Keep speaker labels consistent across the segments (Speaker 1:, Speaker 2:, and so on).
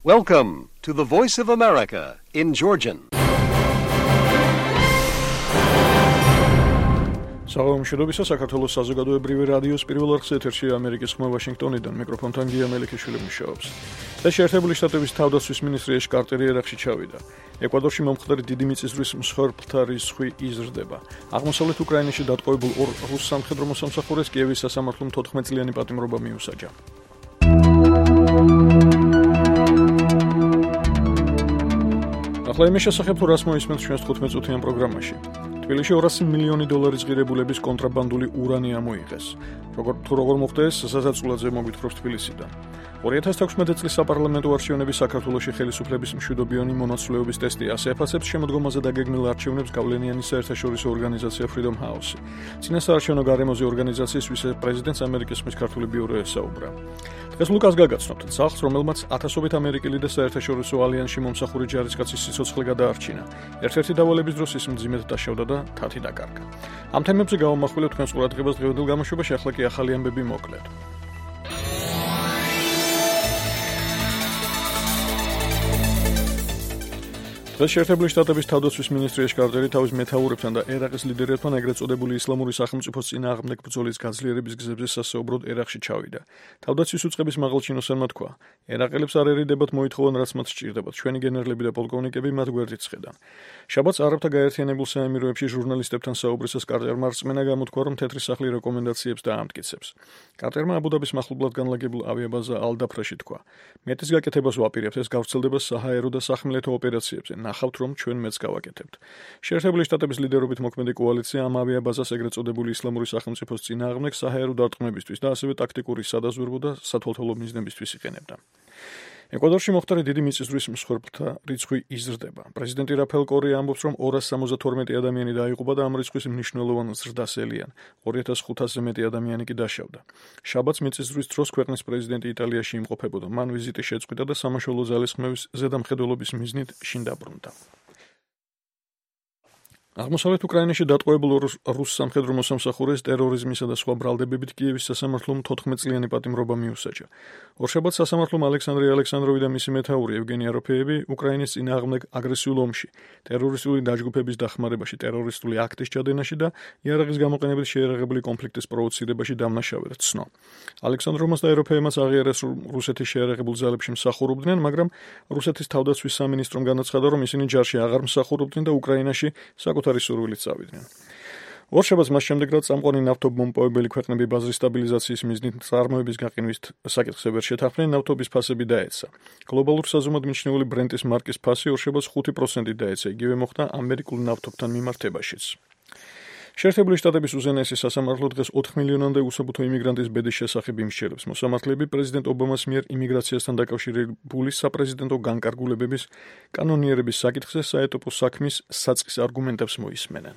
Speaker 1: Welcome to the Voice of America in Georgian.
Speaker 2: Საღამომშვიდობისა საქართველოს საზოგადოებრივი რადიოს პირველ არხზე ეთერშია ამერიკის ხმა ვაშინგტონიდან მიკროფონთან გია მელიქიშვილი მუშაობს. და შეერთებული შტატების თავდაცვის მინისტრი ეშ კარტერი ერაყში ჩავიდა. ეკვადორში მომხდარი დიდი მიწისძვრის მსხვერპლთა რისხვი იზრდება. აღმოსავლეთ უკრაინაში დატყვევებულ ორ რუს სამხედრო მოსამსახურეს კიევის სასამართლომ 14 წლიანი პატიმრობა მიუსაჯა. ახლა იმის შესახებ თუ რას მოისმენთ ჩვენს 15 წუთიან პროგრამაში. თბილისში 200 მილიონი დოლარის ღირებულების კონტრაბანდული ურანი ამოიღეს. როგორ მოხდა ეს, საზაცულაძე მოგვითხრობს თბილისიდან. 2016 წლის საპარლამენტო არჩევნების საქართველოში ხელისუფლების მშვიდობიანი მონაცვლეობის ტესტი ასე აფასებს შემოდგომაზე დაგეგმილ არჩევნებს გავლენიანი საერთაშორისო ორგანიზაცია Freedom House. წინასაარჩევნო გარემოზე ორგანიზაციის ვიცე-პრეზიდენტს ამერიკის ხმის ქართული ბიურო ესაუბრა. დღეს ლუკას გაგაცნობთ სახლს, რომელმაც ათასობით ამერიკელი და საერთაშორისო ალიანსში მომსახური ჯარისკაცის სიცოცხლე გადაარჩინა. ერთ-ერთი დავალების დროს ის მძიმედ დაშავდა და თათი დაკარგა. ამ თემებზე გავამახვილებთ თქვენს ყურადღებას დღევანდელ გამოშვებაში, ახლა კი ახალი ამბები მოკლედ. დღეს შეერთებული შტატების თავდაცვის მინისტრი ეშ კარტერი თავის მეთაურებთან და ერაყის ლიდერებთან ეგრეთ წოდებული ისლამური სახელმწიფოს წინააღმდეგ ბრძოლის გაძლიერების გზებზე სასაუბროდ ერაყში ჩავიდა. თავდაცვის უწყების მაღალჩინოსანმა თქვა: ერაყელებს არ ერიდებათ მოითხოვან, რაც მათ სჭირდებათ. ჩვენი გენერლები და პოლკოვნიკები მათ გვერდით სხედან. შაბათს არაბთა გაერთიანებულ საამიროებში ჟურნალისტებთან საუბრისას კარტერმა რწმენა გამოთქვა, რომ თეთრი სახლი რეკომენდაციებს დაამტკიცებს. კარტერმა აბუდაბის მახლობლად განლაგებულ ავიაბაზა ალ-დაფრაში თქვა: მეტის გაკეთებას ვაპირებთ, ეს გავრცელდება საჰაერო და სახმელეთო ოპერაციებზე. ნახავთ, რომ ჩვენ მეც გავაკეთებთ. შეერთებული შტატების ლიდერობით მოქმედი კოალიცია ამ ავიაბაზას ეგრეთ წოდებული ისლამური სახელმწიფოს წინააღმდეგ საჰაერო დარტყმებისთვის და ასევე ტაქტიკური სადაზვერვო და სათვალთვალო მიზნებისთვის იყენებდა. ეკვადორში მომხდარი დიდი მიწისძვრის მსხვერპლთა რიცხვი იზრდება. პრეზიდენტი რაფაელ კორია ამბობს, რომ 272 ადამიანი დაიღუპა და ამ რიცხვის მნიშვნელოვან ზრდას ელიან. 2500-ზე მეტი ადამიანი კი დაშავდა. შაბათს მიწისძვრის დროს ქვეყნის პრეზიდენტი იტალიაში იმყოფებოდა. მან ვიზიტი შეწყვიტა და სამაშველო ძალისხმევის ზედამხედველობის მიზნით შინ დაბრუნდა. აღმოსავლეთ უკრაინაში დატყვევებულ რუს სამხედრო მოსამსახურეს ტერორიზმისა და სხვა ბრალდებებით კიევის სასამართლომ 14 წლიანი პატიმრობა მიუსაჯა. ორშაბათს სასამართლომ ალექსანდრე ალექსანდროვი და მისი მეთაური ევგენი აროფეევი უკრაინის წინააღმდეგ აგრესიულ ომში, ტერორისტული დაჯგუფების დახმარებაში, ტერორისტული აქტის ჩადენაში და იარაღის გამოყენებით შეიარაღებული კონფლიქტის პროვოცირებაში დამნაშავედ ცნო. ალექსანდროვმას და აროფეევმაც აღიარეს, რომ რუსეთის შეიარაღებულ ძალებში მსახურობდნენ, მაგრამ რუსეთის თავდაცვის სამინისტრომ განაცხადა, რომ ისინი ჯარში აღარ მსახურობდნენ და უკრაინაში საკუთარი სურვილით წავიდნენ. ორშაბათს მას შემდეგ, რაც წამყვანი ნავთობმომპოვებელი ქვეყნები ბაზრის სტაბილიზაციის მიზნით წარმოების გაყინვის საკითხზე ვერ შეთანხმდნენ, ნავთობის ფასები დაეცა. გლობალურ საზომად მიჩნეული ბრენტის მარკის ფასი ორშაბათს 5% დაეცა, იგივე მოხდა ამერიკულ ნავთობთან მიმართებაშიც. შეერთებული შტატების უზენაესი სასამართლო დღეს 4 მილიონამდე უსაფრთხო იმიგრანტის ბედის შესახებ იმსჯელებს. მოსამართლეები პრეზიდენტ ობამას მიერ იმიგრაციასთან დაკავშირებული საპრეზიდენტო განკარგულებების კანონიერების საკითხზე საეტაპო საქმის საწყის არგუმენტებს მოისმენენ.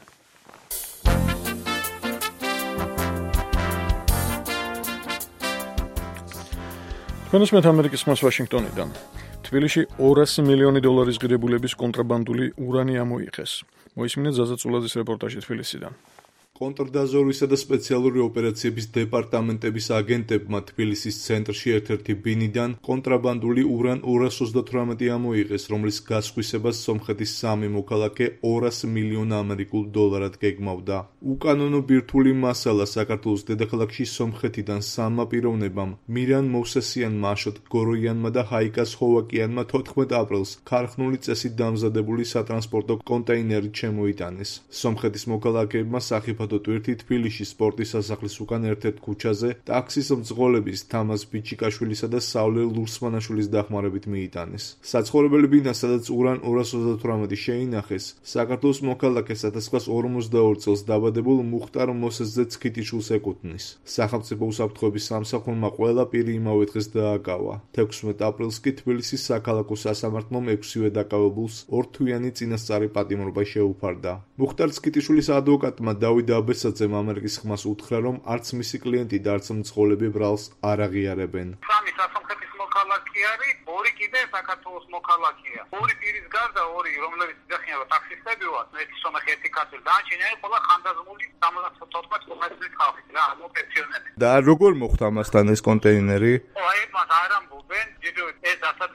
Speaker 2: თქვენს ამერიკის ხმას ვაშინგტონიდან. თბილისში 200 მილიონი დოლარის ღირებულების კონტრაბანდული ურანი ამოიღეს. მოისმინეთ ზაზაწულაძის რეპორტაჟი თბილისიდან.
Speaker 3: კონტრდაზორვისა და სპეციალური ოპერაციების დეპარტამენტების აგენტებმა თბილისის ცენტრში ერთ-ერთი ბინიდან კონტრაბანდული ურან 238 ამოიღეს, რომლის გასხვისებას სომხეთის 3 მოქალაქე 200 მილიონ ამერიკულ დოლარად გეგმავდა. უკანონო ბირთვული მასალა საქართველოს დედაქალაქში სომხეთიდან 3 პიროვნებამ, მირან მოვსესიანმა, აშოტ გოროიანმა და ჰაიკას ხოვაკიანმა 14 აპრილს ქარხნული წესით დამზადებული სატრანსპორტო კონტეინერით შემოიტანეს. სომხეთის მოქალაქეებმა სახიფათო ტვირთი თბილისში სპორტის სასახლის უკან ერთ-ერთ ქუჩაზე ტაქსის მძღოლების თამაზ ბიჩიკაშვილისა და სავლე ლურსმანაშვილის დახმარებით მიიტანეს. საცხოვრებელი ბინა, სადაც ურან 238 შეინახეს, საქართველოს მოქალაქეს 1942 წელს დაბადებულ მუხტარ მოსესძე ცქიტიშვილს ეკუთვნის. სახელმწიფო უსაფრთხოების სამსახურმა ყველა პირი იმავე დღეს დააკავა. 16 აპრილს კი თბილისის საქალაქო სასამართლომ 6-ვე დაკავებულს ორთვიანი წინასწარი პატიმრობა შეუფარდა. მუხტარ ცქიტიშვილის ადვოკატმა დავით აბესაძემ ამერიკის ხმას უთხრა, რომ არც მისი კლიენტი და არც მძღოლები ბრალს არ აღიარებენ.
Speaker 4: სამი სასამართლოს მოქალაქე არის, ორი კიდე საქართველოს მოქალაქეა. ორი პირის გარდა ორი, რომლებიც ეხება ტაქსისტები ვართ, ერთი სომეხი, ერთი ქართველი, დანარჩენები ყველა ხანდაზმული 74 წლის ხალხი რა, პენსიონერი. და
Speaker 3: როგორ მოხდა ამასთან ეს კონტეინერი?
Speaker 4: აი, მას არ ამბობენ, ჯერ ეს დასადგენია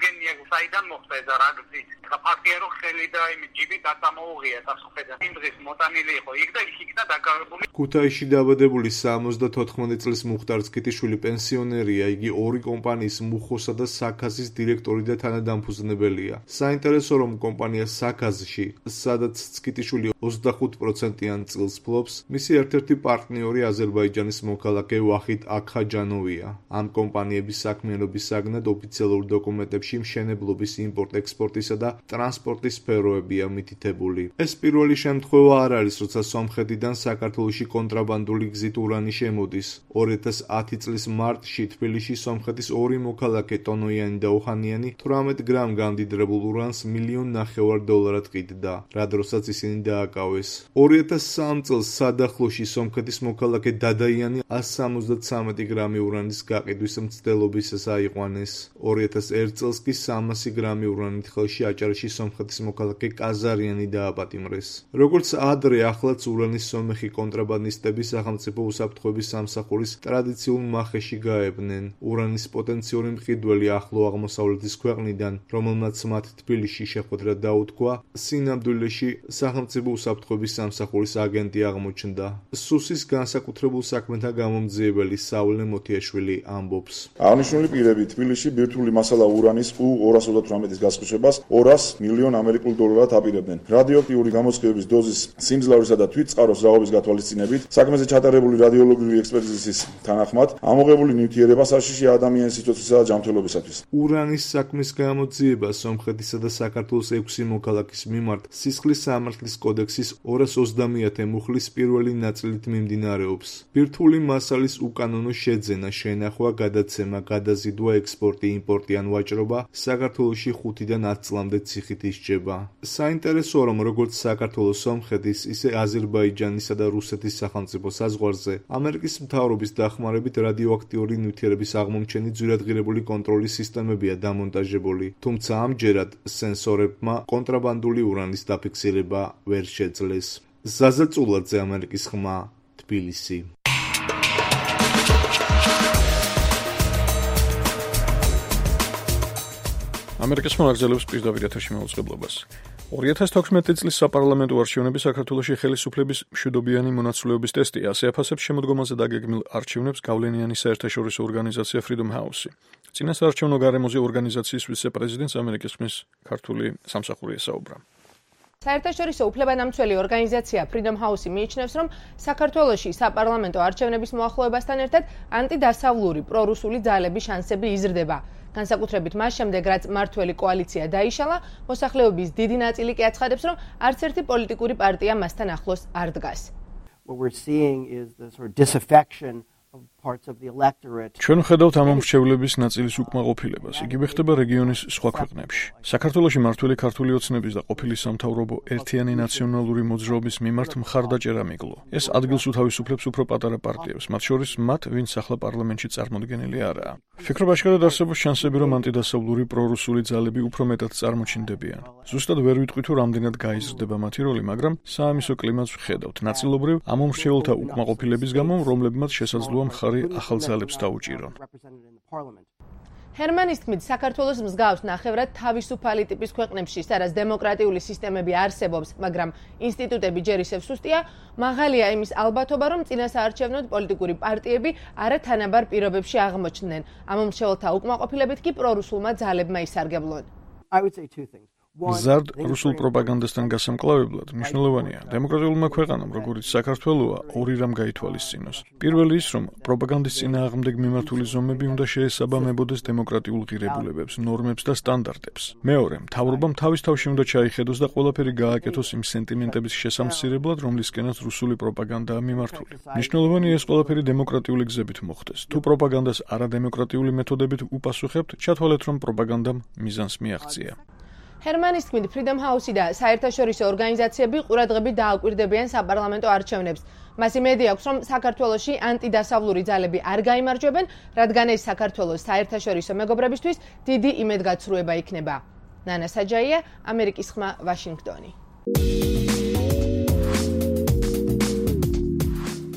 Speaker 4: საიდან მოხდა ეს და რა გზით. ხა ფაქტია რომ ხელი და იმ ჯიბი დაწამოუღია დასახედან. იმ დღეს მოტანილი იყო იქ და ის იქნა დაკავებული.
Speaker 3: ქუთაისში დაბადებული 74 წლის მუხტარ ცქიტიშვილი პენსიონერია, იგი ორი კომპანიის მუხოსა და საქაზის დირექტორი და თანადამფუძნებელია. საინტერესო რომ კომპანია საქაზში, სადაც ცქიტიშვილი 25%-იან წილს ფლობს, მისი ერთ-ერთი პარტნიორი აზერბაიჯანის მოქალაქე ვახიდ აქხაჯანოვია. ამ კომპანიების საქმიანობის საგნად ოფიციალურ დოკუმენტებში მშენებლობის, იმპორტ-ექსპორტისა და ტრანსპორტის სფეროებია მითითებული. ეს პირველი შემთხვევა არ არის, როცა სომხეთიდან საქართველოში კონტრაბანდული გზით ურანი შემოდის. 2010 წლის მარტში თბილისში სომხეთის ორი მოქალაქე ტონოიანი და ოხანიანი 18 გრამ გამდიდრებულ ურანს $1.5 ყიდდა, რა დროსაც ისინი დააკავეს. 2003 წელს სადახლოში სომხეთის მოქალაქე დადაიანი 173 გრამი ურანის გაყიდვის მცდელობისას აიყვანეს. 2001 წელს კი 300 გრამი ურანით ხელში აჭარაში სომხეთის მოქალაქე კაზარიანი დააპატიმრეს. როგორც ადრე, ახლაც ურანის სომეხი კონტრაბანდისტები სახელმწიფო უსაფრთხოების სამსახურის ტრადიციულ მახეში გაებნენ. ურანის პოტენციური მყიდველი ახლო აღმოსავლეთის ქვეყნიდან, რომელმაც მათ თბილისში შეხვედრა დაუთქვა, სინამდვილეში სახელმწიფო უსაფრთხოების სამსახურის აგენტი აღმოჩნდა. სუსის განსაკუთრებულ საქმეთა გამომძიებელი საულე მოთიაშვილი ამბობს.
Speaker 5: აღნიშნული პირები თბილისში ბირთვული მასალა ურანის U-238-ის გასხვისებას $200 მილიონ აპირებდნენ. რადიოაქტიური გამოცხებების დოზის სიმძლავრისა და თვითწყაროს ზავების გათვალისწინებით, საქმეზე ჩატარებული რადიოლოგიური ექსპერტიზის თანახმად, ამოღებული ნივთიერება საშიშია ადამიანის სიცოცხლისა და ჯანმრთელობისათვის.
Speaker 3: ურანის საქმის გამოძიება სომხეთისა და საქართველოს 6 მოქალაქის მიმართ სისხლის სამართლის კოდექსის 230 მუხლის პირველი ნაწილით მიმდინარეობს. ბირთვული მასალის უკანონო შეძენა, შენახვა, გადაცემა, გადაზიდვა, ექსპორტი, იმპორტი ან ვაჭრობა საქართველოში 5-დან 10 წლამდე ციხით ისჯება. საინტერესოა, რომ როგორც საქართველოს, სომხეთის, ისე აზერბაიჯანისა და რუსეთის სახელმწიფო საზღვარზე ამერიკის მთავრობის დახმარებით რადიოაქტიური ნივთიერების აღმომჩენი ძვირადღირებული კონტროლის სისტემებია დამონტაჟებული, თუმცა ამჯერად სენსორებმა კონტრაბანდული ურანის დაფიქსირება ვერ შეძლეს. ზაზა წულაძე, ამერიკის ხმა, თბილისი.
Speaker 2: ამერიკის ხმა აგრძელებს პირდაპირ ეთერში მაუწყებლობას. 2016 წლის საპარლამენტო არჩევნები საქართველოში ხელისუფლების მშვიდობიანი მონაცვლეობის ტესტია, ასე აფასებს შემოდგომაზე დაგეგმილ არჩევნებს გავლენიანი საერთაშორისო ორგანიზაცია Freedom House. წინასაარჩევნო გარემოზე ორგანიზაციის ვიცე-პრეზიდენტს ამერიკის ხმის ქართული სამსახური ესაუბრა.
Speaker 6: საერთაშორისო უფლებადამცველი ორგანიზაცია Freedom House მიიჩნევს, რომ საქართველოში საპარლამენტო არჩევნების მოახლოებასთან ერთად ანტიდასავლური პრორუსული ძალების შანსები იზრდება. განსაკუთრებით მას შემდეგ, რაც მმართველი კოალიცია დაიშალა, მოსახლეობის დიდი ნაწილი კი აცხადებს, რომ არც ერთი პოლიტიკური პარტია მასთან ახლოს არ დგას.
Speaker 7: What we're seeing is the sort of disaffection of parts of the electorate.
Speaker 2: ჩვენ ვხედავთ ამ მომრჩევლების ნაწილის უკმაყოფილებას. იგივე ხდება რეგიონის სხვა ქვეყნებში. საქართველოში მმართველი ქართული ოცნების და ყოფილი სამთავრობო ერთიანი ნაციონალური მოძრაობის მიმართ მხარდაჭერა მიკლო. ეს ადგილს უთავისუფლებს უფრო პატარა პარტიებს, მათ შორის მათ, ვინც ახლა პარლამენტში წარმოდგენილი არაა. ფიქრობ აშკარად არსებობს შანსები, რომ ანტიდასავლური პრორუსული ძალები უფრო მეტად წარმოჩინდებიან. ზუსტად ვერ ვიტყვი თუ რამდენად გაიზრდება მათი როლი, მაგრამ საამისო კლიმატს ვხედავთ. ნაწილობრივ ამ მომრჩეველთა უკმაყოფილების გამო, რომლებმაც შესაძლოა მხარი ახალ ძალებს დაუჭირონ.
Speaker 6: ჰერმანის თქმით, საქართველოს მსგავს ნახევრად თავისუფალი ტიპის ქვეყნებში, სადაც დემოკრატიული სისტემები არსებობს, მაგრამ ინსტიტუტები ჯერ ისევ სუსტია, მაღალია იმის ალბათობა, რომ წინასაარჩევნოდ პოლიტიკური პარტიები არათანაბარ პირობებში აღმოჩნდნენ. ამ მომრჩეველთა უკმაყოფილებით კი პრორუსულმა ძალებმა ისარგებლონ.
Speaker 7: I would say two things.
Speaker 2: ზარდ რუსულ პროპაგანდასთან გასამკლავებლად მნიშვნელოვანია დემოკრატიულმა ქვეყანამ, როგორც საქართველოა, ორი რამ გაითვალისწინოს. პირველი ის, რომ პროპაგანდის წინააღმდეგ მიმართული ზომები უნდა შეესაბამებოდეს დემოკრატიულ ღირებულებებს, ნორმებს და სტანდარტებს. მეორე, მთავრობამ თავის თავში უნდა ჩაიხედოს და ყველაფერი გააკეთოს იმ სენტიმენტების შესამცირებლად, რომლისკენაც რუსული პროპაგანდაა მიმართული. მნიშვნელოვანია ეს ყველაფერი დემოკრატიული გზებით მოხდეს. თუ პროპაგანდას არადემოკრატიული მეთოდებით უპასუხებთ, ჩათვალეთ, რომ პროპაგანდამ მიზანს მიაღწია.
Speaker 6: ჰერმანის თქმით, Freedom House და საერთაშორისო ორგანიზაციები ყურადღებით დააკვირდებიან საპარლამენტო არჩევნებს. მას იმედი აქვს, რომ საქართველოში ანტიდასავლური ძალები არ გაიმარჯვებენ, რადგან ეს საქართველოს საერთაშორისო მეგობრებისთვის დიდი იმედგაცრუება იქნება. ნანა საჯაია, ამერიკის ხმა, ვაშინგტონი.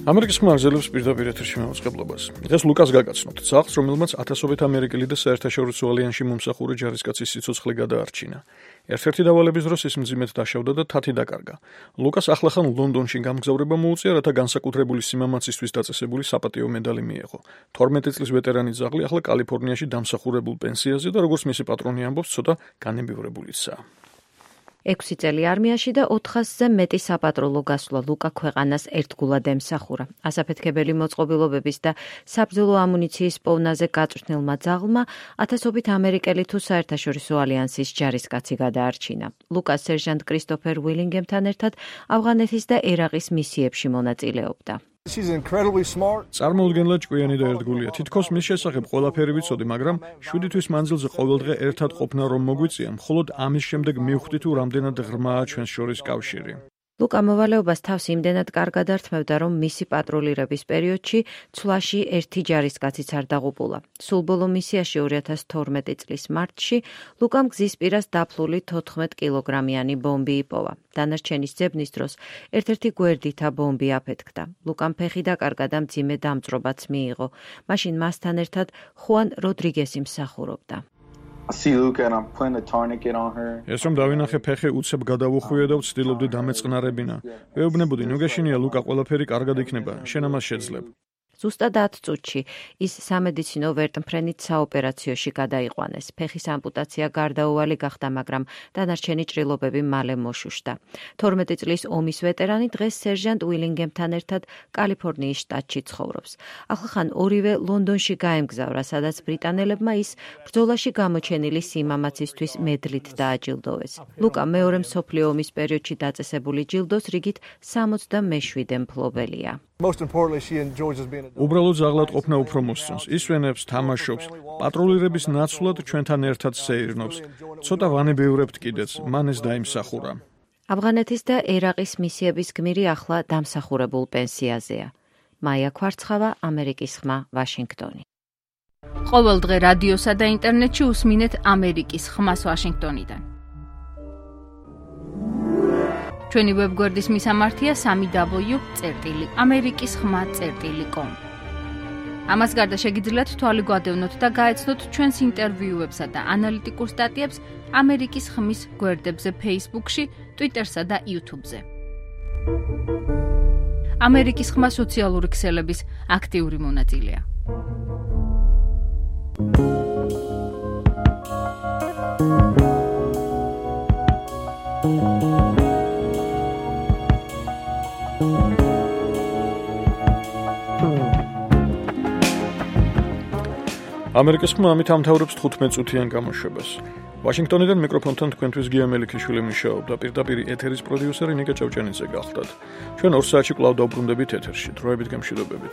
Speaker 2: ამერიკის ხმა აგზელებს პირდაპირ ეთერში მაუწყებლობას. დღეს ლუკას გაგაცნობთ, ძაღლს, რომელმაც ათასობით ამერიკელი და საერთაშორისო ალიანსში მომსახურე ჯარისკაცის სიცოცხლე გადაარჩინა. ერთ-ერთი დავალების დროს ის მძიმედ დაშავდა და თათი დაკარგა. ლუკას ახლახან ლონდონში გამგზავრება მოუწია, რათა განსაკუთრებული სიმამაცისთვის დაწესებული საპატიო მედალი მიეღო. 12 წლის ვეტერანი ძაღლი ახლა კალიფორნიაში დამსახურებულ პენსიაზე და როგორც მისი პატრონი ამბობს, ცოტა განებივრებულიცაა.
Speaker 8: 6 წელი არმიაში და 400-ზე მეტი საპატრულო გასვლა ლუკა ქვეყანას ერთგულად ემსახურა. ასაფეთქებელი მოწყობილობების და საბრძოლო ამუნიციის პოვნაზე გაწვრთნილმა ძაღლმა ათასობით ამერიკელი თუ საერთაშორისო ალიანსის ჯარისკაცი გადაარჩინა. ლუკა სერჟანტ კრისტოფერ უილინგემთან ერთად ავღანეთის და ერაყის მისიებში მონაწილეობდა.
Speaker 2: წარმოუდგენლად ჭკვიანი და ერთგულია. თითქოს მის შესახებ ყველაფერი ვიცოდი, მაგრამ 7 თვის მანძილზე ყოველდღე ერთად ყოფნა რომ მოგვიწია, მხოლოდ ამის შემდეგ მივხვდი თუ რამდენად ღრმაა ჩვენს შორის კავშირი.
Speaker 8: ლუკა მოვალეობას თავს იმდენად კარგად ართმევდა, რომ მისი პატრულირების პერიოდში ცვლაში ერთი ჯარისკაციც არ დაღუპულა. სულ ბოლო მისიაში 2012 წლის მარტში ლუკამ გზის პირას დაფლული 14 კილოგრამიანი ბომბი იპოვა. დანარჩენის ძებნის დროს ერთ-ერთი გვერდითა ბომბი აფეთქდა. ლუკამ ფეხი დაკარგა და მძიმე დამწვრობაც მიიღო. მაშინ მასთან ერთად ხუან როდრიგესი მსახურობდა.
Speaker 2: ეს რომ დავინახე ფეხი უცებ გადავუხვიე და ვცდილობდი დამეწყნარებინა. ვეუბნებოდი, ნუ გეშინია ლუკა, ყველაფერი კარგად იქნება, შენ ამას შეძლებ.
Speaker 8: ზუსტად 10 წუთში ის სამედიცინო ვერტმფრენით საოპერაციოში გადაიყვანეს. ფეხის ამპუტაცია გარდაუვალი გახდა, მაგრამ დანარჩენი ჭრილობები მალე მოშუშდა. 12 წლის ომის ვეტერანი დღეს სერჟანტ უილინგემთან ერთად კალიფორნიის შტატში ცხოვრობს. ახლახან ორივე ლონდონში გაემგზავრა, სადაც ბრიტანელებმა ის ბრძოლაში გამოჩენილი სიმამაცისთვის მედლით დააჯილდოვეს. ლუკა მეორე მსოფლიო ომის პერიოდში დაწესებული ჯილდოს რიგით 67 მფლობელია.
Speaker 2: უბრალოდ ზაღლად ყოფნა უფრო მოსწონს. ისვენებს, თამაშობს, პატრულირების ნაცვლად ჩვენთან ერთად სეირნობს. ცოტა ვანებეურებთ კიდეც, მან ეს დაიმსახურა.
Speaker 8: ავღანეთის და ერაყის მისიების გმირი ახლა დამსახურებულ პენსიაზეა. მაია ქვარცხავა, ამერიკის ხმა, ვაშინგტონი.
Speaker 9: ყოველდღე რადიოსა და ინტერნეტში უსმინეთ ამერიკის ხმას ვაშინგტონიდან. ჩვენი ვებგვერდის მისამართია www.amerikiskhma.com. ამას გარდა შეგიძლიათ თვალი გვადევნოთ და გაეცნოთ ჩვენს ინტერვიუებსა და ანალიტიკურ სტატიებს ამერიკის ხმის გვერდებზე Facebook-ში, Twitter-სა და YouTube-ზე. ამერიკის ხმა სოციალური ქსელების აქტიური მონაწილეა.
Speaker 2: ამერიკის ხმა ამით ამთავრებს 15 წუთიან გამოშვებას. ვაშინგტონიდან მიკროფონთან თქვენთვის გია მელიქიშვილი მუშაობდა, პირდაპირ ეთერის პროდიუსერი ნიკა ჭავჭანიძე გახლდათ. ჩვენ 2 საათში კვლავ დავბრუნდებით ეთერში. დროებით გემშვიდობებით.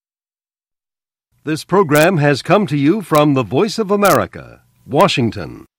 Speaker 1: This program has come to you from the Voice of America, Washington.